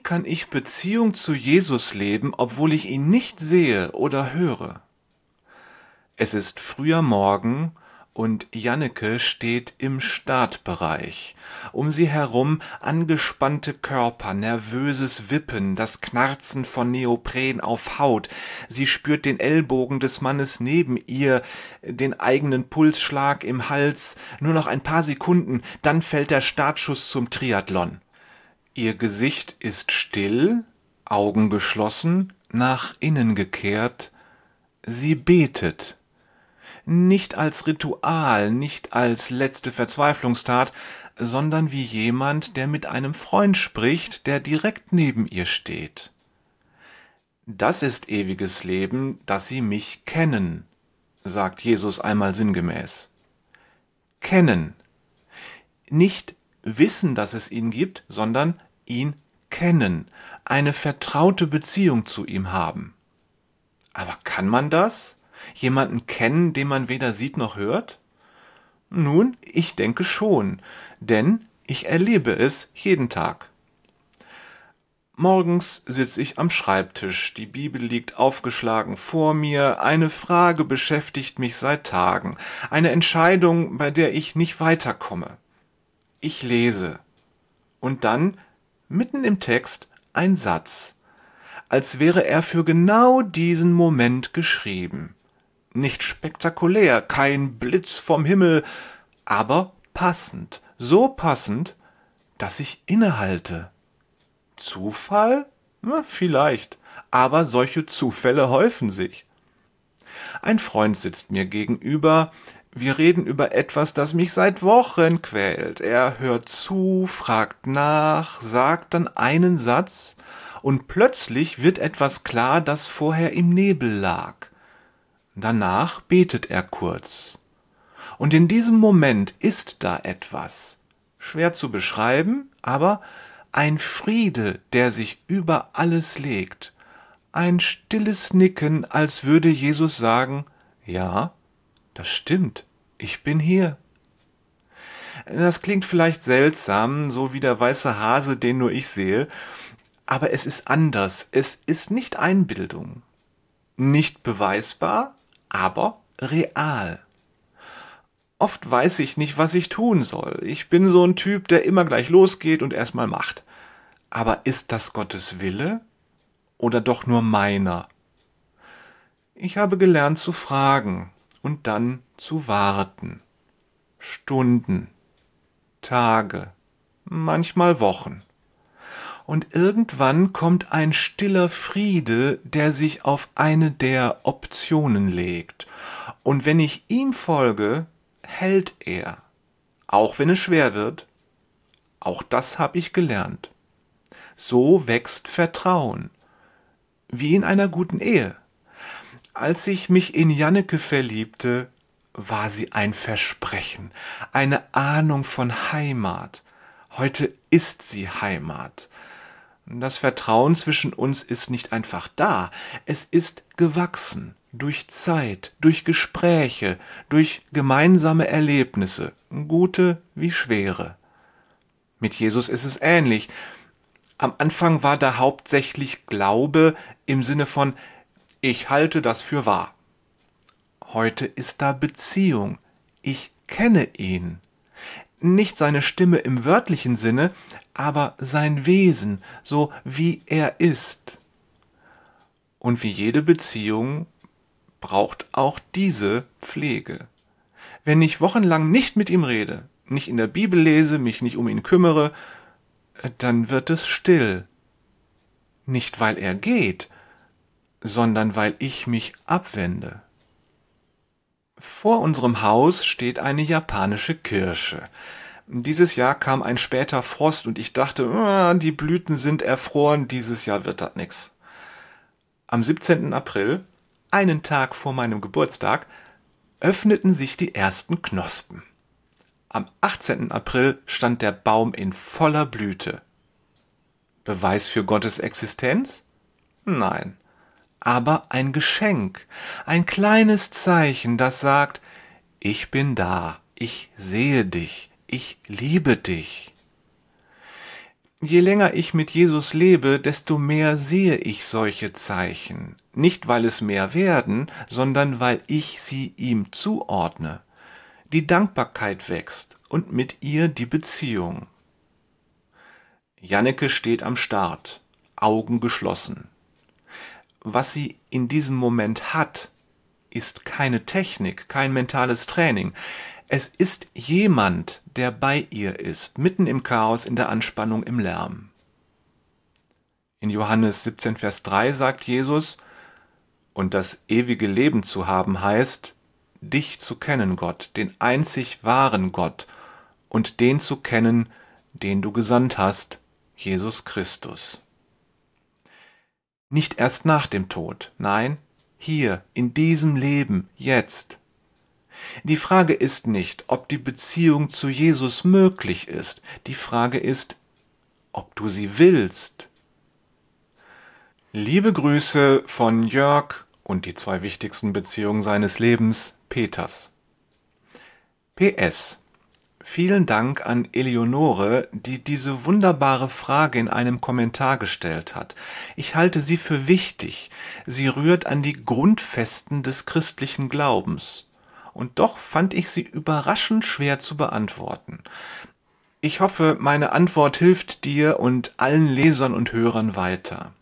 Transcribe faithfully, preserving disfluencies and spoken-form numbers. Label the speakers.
Speaker 1: kann ich Beziehung zu Jesus leben, obwohl ich ihn nicht sehe oder höre? Es ist früher Morgen und Janneke steht im Startbereich. Um sie herum angespannte Körper, nervöses Wippen, das Knarzen von Neopren auf Haut. Sie spürt den Ellbogen des Mannes neben ihr, den eigenen Pulsschlag im Hals. Nur noch ein paar Sekunden, dann fällt der Startschuss zum Triathlon. Ihr Gesicht ist still, Augen geschlossen, nach innen gekehrt. Sie betet. Nicht als Ritual, nicht als letzte Verzweiflungstat, sondern wie jemand, der mit einem Freund spricht, der direkt neben ihr steht. Das ist ewiges Leben, dass sie mich kennen, sagt Jesus einmal sinngemäß. Kennen. Nicht wissen, dass es ihn gibt, sondern ihn kennen, eine vertraute Beziehung zu ihm haben. Aber kann man das? Jemanden kennen, den man weder sieht noch hört? Nun, ich denke schon, denn ich erlebe es jeden Tag. Morgens sitze ich am Schreibtisch, die Bibel liegt aufgeschlagen vor mir, eine Frage beschäftigt mich seit Tagen, eine Entscheidung, bei der ich nicht weiterkomme. Ich lese. Und dann, mitten im Text, ein Satz, als wäre er für genau diesen Moment geschrieben. Nicht spektakulär, kein Blitz vom Himmel, aber passend, so passend, dass ich innehalte. Zufall? Na, vielleicht, aber solche Zufälle häufen sich. Ein Freund sitzt mir gegenüber, wir reden über etwas, das mich seit Wochen quält. Er hört zu, fragt nach, sagt dann einen Satz und plötzlich wird etwas klar, das vorher im Nebel lag. Danach betet er kurz. Und in diesem Moment ist da etwas. Schwer zu beschreiben, aber ein Friede, der sich über alles legt. Ein stilles Nicken, als würde Jesus sagen, ja, das stimmt, ich bin hier. Das klingt vielleicht seltsam, so wie der weiße Hase, den nur ich sehe, aber es ist anders, es ist nicht Einbildung. Nicht beweisbar, aber real. Oft weiß ich nicht, was ich tun soll. Ich bin so ein Typ, der immer gleich losgeht und erstmal macht. Aber ist das Gottes Wille oder doch nur meiner? Ich habe gelernt zu fragen und dann zu warten. Stunden, Tage, manchmal Wochen. Und irgendwann kommt ein stiller Friede, der sich auf eine der Optionen legt. Und wenn ich ihm folge, hält er. Auch wenn es schwer wird. Auch das habe ich gelernt. So wächst Vertrauen. Wie in einer guten Ehe. Als ich mich in Janneke verliebte, war sie ein Versprechen, eine Ahnung von Heimat. Heute ist sie Heimat. Das Vertrauen zwischen uns ist nicht einfach da, es ist gewachsen, durch Zeit, durch Gespräche, durch gemeinsame Erlebnisse, gute wie schwere. Mit Jesus ist es ähnlich. Am Anfang war da hauptsächlich Glaube im Sinne von ich halte das für wahr. Heute ist da Beziehung, ich kenne ihn. Nicht seine Stimme im wörtlichen Sinne, aber sein Wesen, so wie er ist. Und wie jede Beziehung braucht auch diese Pflege. Wenn ich wochenlang nicht mit ihm rede, nicht in der Bibel lese, mich nicht um ihn kümmere, dann wird es still. Nicht weil er geht, sondern weil ich mich abwende. Vor unserem Haus steht eine japanische Kirsche. Dieses Jahr kam ein später Frost und ich dachte, ah, die Blüten sind erfroren, dieses Jahr wird das nix. Am siebzehnten April, einen Tag vor meinem Geburtstag, öffneten sich die ersten Knospen. Am achtzehnten April stand der Baum in voller Blüte. Beweis für Gottes Existenz? Nein. Aber ein Geschenk, ein kleines Zeichen, das sagt, ich bin da, ich sehe dich, ich liebe dich. Je länger ich mit Jesus lebe, desto mehr sehe ich solche Zeichen. Nicht, weil es mehr werden, sondern weil ich sie ihm zuordne. Die Dankbarkeit wächst und mit ihr die Beziehung. Janneke steht am Start, Augen geschlossen. Was sie in diesem Moment hat, ist keine Technik, kein mentales Training. Es ist jemand, der bei ihr ist, mitten im Chaos, in der Anspannung, im Lärm. In Johannes siebzehn, Vers drei sagt Jesus, und das ewige Leben zu haben heißt, dich zu kennen, Gott, den einzig wahren Gott, und den zu kennen, den du gesandt hast, Jesus Christus. Nicht erst nach dem Tod, nein, hier, in diesem Leben, jetzt. Die Frage ist nicht, ob die Beziehung zu Jesus möglich ist. Die Frage ist, ob du sie willst. Liebe Grüße von Jörg und die zwei wichtigsten Beziehungen seines Lebens, Peters. P S. Vielen Dank an Eleonore, die diese wunderbare Frage in einem Kommentar gestellt hat. Ich halte sie für wichtig. Sie rührt an die Grundfesten des christlichen Glaubens. Und doch fand ich sie überraschend schwer zu beantworten. Ich hoffe, meine Antwort hilft dir und allen Lesern und Hörern weiter.